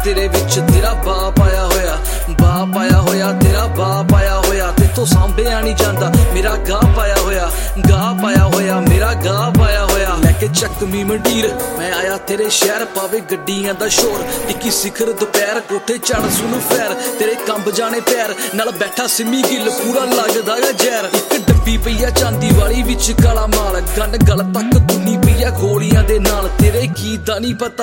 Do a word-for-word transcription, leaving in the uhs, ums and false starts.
तेरे विच तेरा बाप आया होया, बाप आया होया, तेरा बाप आया होया। तेतों सांभिया नहीं जांदा मेरा गाह पाया होया, गाह पाया होया, मेरा गाह पाया होया। लैके चकमी मंडीर मैं आया तेरे शहर, पावे गड्डियां दा शोर, टिक्की सिखर दोपहर, कोठे चढ़ सुन फैर, तेरे कंब जाने पैर, नाल बैठा सिमी गिल पूरा लगदा है जहर। इक डब्बी पई आ चांदी वाली विच काला माल, गन गल तक तुनी पई आ गोलियां दे नाल, तेरे की दा नहीं पता